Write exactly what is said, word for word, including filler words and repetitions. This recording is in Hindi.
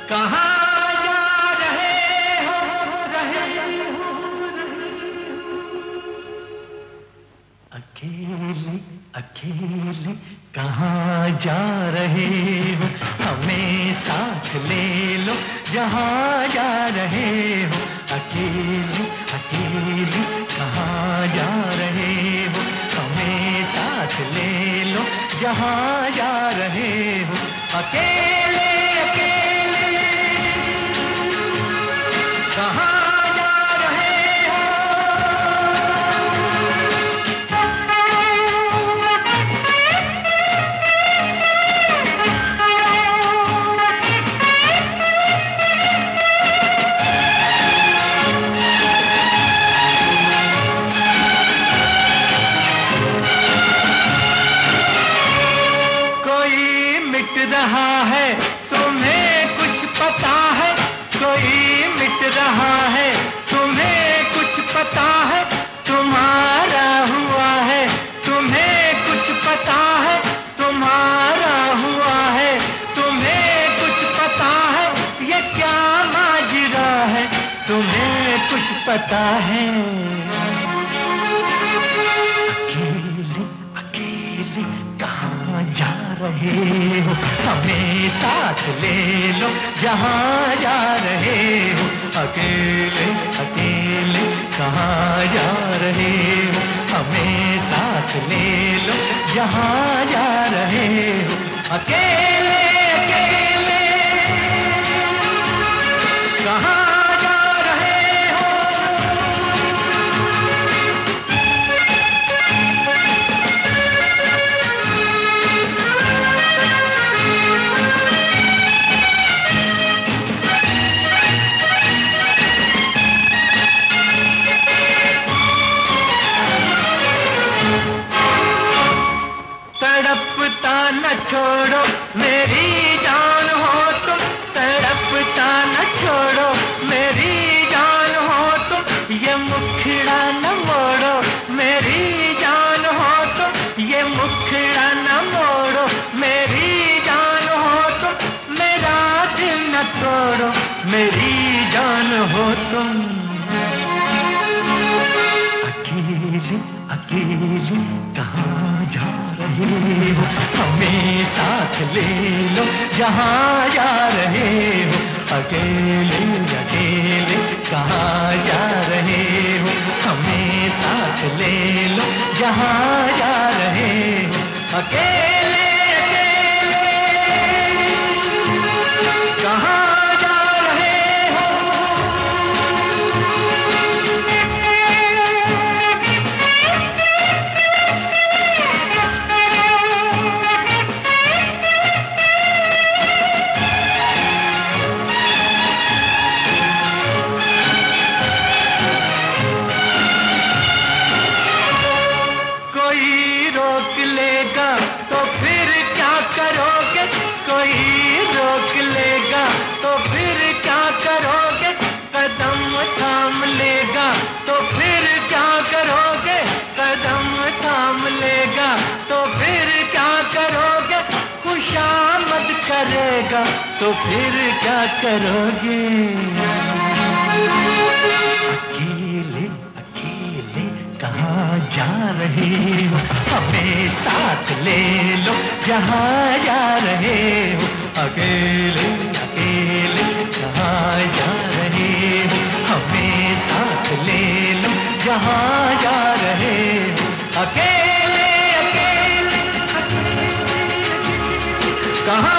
कहाँ जा रहे हो, रहे हो, अकेले अकेले कहाँ जा रहे हो, हमें साथ ले लो जहाँ जा रहे हो। अकेले अकेले कहाँ जा रहे हो, हमें साथ ले लो जहाँ जा रहे हो। अकेले अकेले कहाँ रहा है, तुम्हें कुछ पता है, कोई मिट रहा है, तुम्हें कुछ पता है, तुम्हारा हुआ है, तुम्हें कुछ पता है, तुम्हारा हुआ है, तुम्हें कुछ पता है, ये क्या माजरा है, तुम्हें कुछ पता है। अकेले अकेले कहाँ जा रहे हो, हमें साथ ले लो जहाँ जा रहे हो। अकेले अकेले कहाँ जा रहे हो, हमें साथ ले लो जहाँ जा रहे हो। अकेले अकेले कहाँ तड़पता न छोड़ो मेरी जान हो तुम, तड़पता न छोड़ो मेरी जान हो तुम, ये मुखड़ा न मोड़ो मेरी जान हो तुम, ये मुखड़ा न मोड़ो मेरी जान हो तुम, मेरा दिल न तोड़ो मेरी जान हो तुम। अकेले अकेले कहाँ जा रहे हो, हमें साथ ले लो जहाँ जा रहे हो। अकेले अकेले कहाँ जा रहे हो, हमें साथ ले लो जहाँ जा रहे हो। अकेले अकेले कहाँ रोक लेगा तो फिर क्या करोगे, कोई रोक लेगा तो फिर क्या करोगे, कदम थाम लेगा तो फिर क्या करोगे, कदम थाम लेगा तो फिर क्या करोगे, खुशामद करेगा तो फिर क्या करोगे। अकेले अकेले कहाँ जा रहे हो, हमें साथ ले लो जहाँ जा रहे हो। अकेले अकेले कहाँ जा रहे हो, हमें साथ ले लो जहाँ जा रहे हो। अकेले अकेले कहाँ